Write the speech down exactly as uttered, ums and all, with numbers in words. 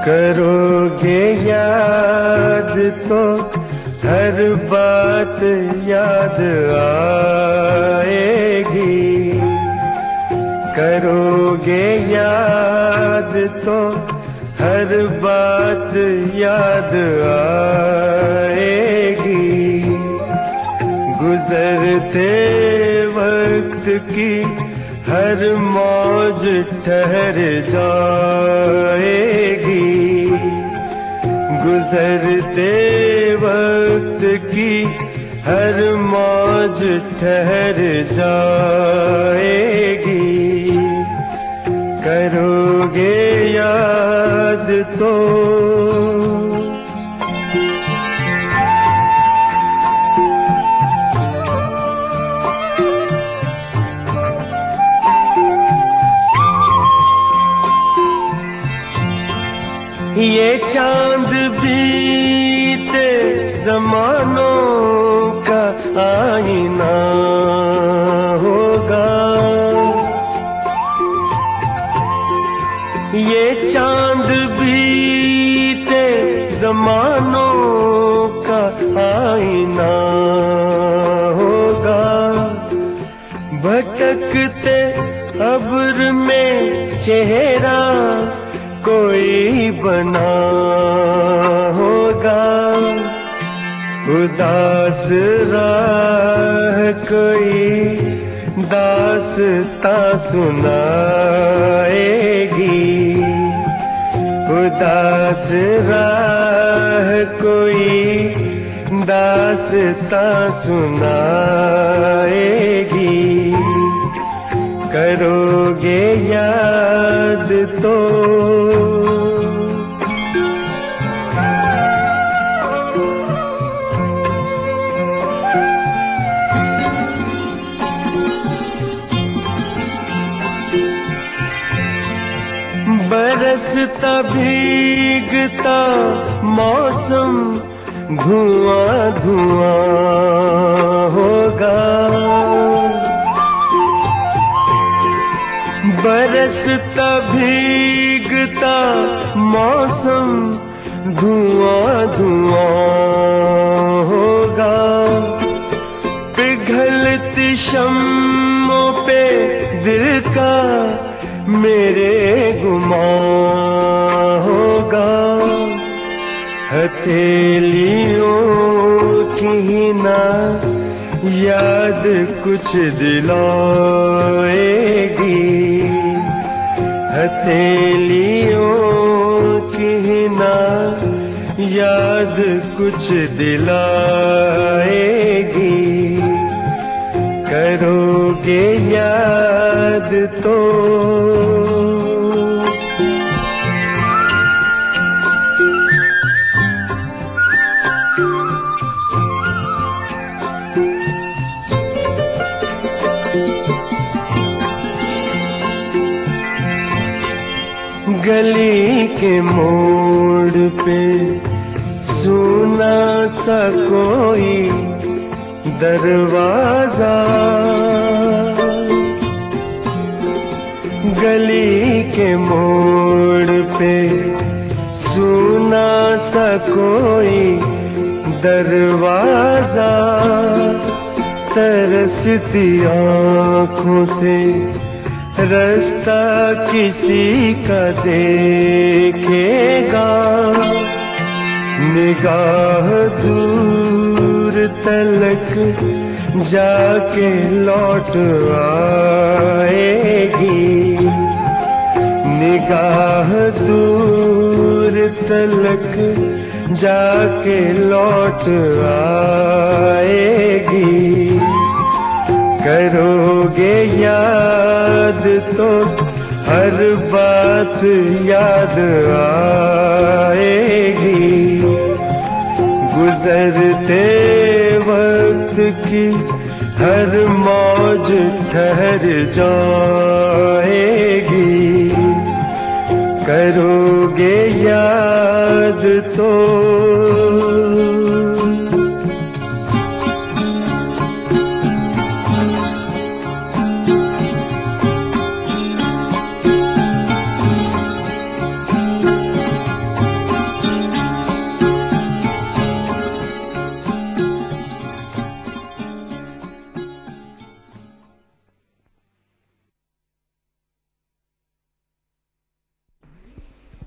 करोगे याद तो हर बात याद आएगी। करोगे याद तो हर बात याद आएगी। गुजरते वक्त की हर मौज ठहर जाएगी। गुजरते वक्त की हर मौज ठहर जाएगी। करोगे याद तो ये चांद बीते जमानों का आईना होगा। ये चांद बीते जमानों का आईना होगा। भटकते अब्र में चेहरा कोई बना होगा। उदास राह कोई दास्तां सुनाएगी। उदास राह कोई दास्तां सुनाएगी। करोगे याद तो बरसता भीगता मौसम धुआं धुआं होगा। बरसता भीगता मौसम धुआं धुआं होगा। पिघलती शम्मों पे दिल का मेरे गुमां होगा। हथेलियों की ना याद कुछ दिलाएगी। हथेलियों की ना याद कुछ दिलाएगी। करोगे याद तो गली के मोड़ पे सुना सा कोई दरवाजा। गली के मोड़ पे सुना सा कोई दरवाजा। तरसती आँखों से रास्ता किसी का देखेगा। निगाह दूर तलक जाके लौट आएगी। निगाह दूर तलक जाके लौट आएगी। करोगे याद तो हर बात याद आएगी। गुजरते वक्त की हर मौज ठहर जाएगी। करोगे याद तो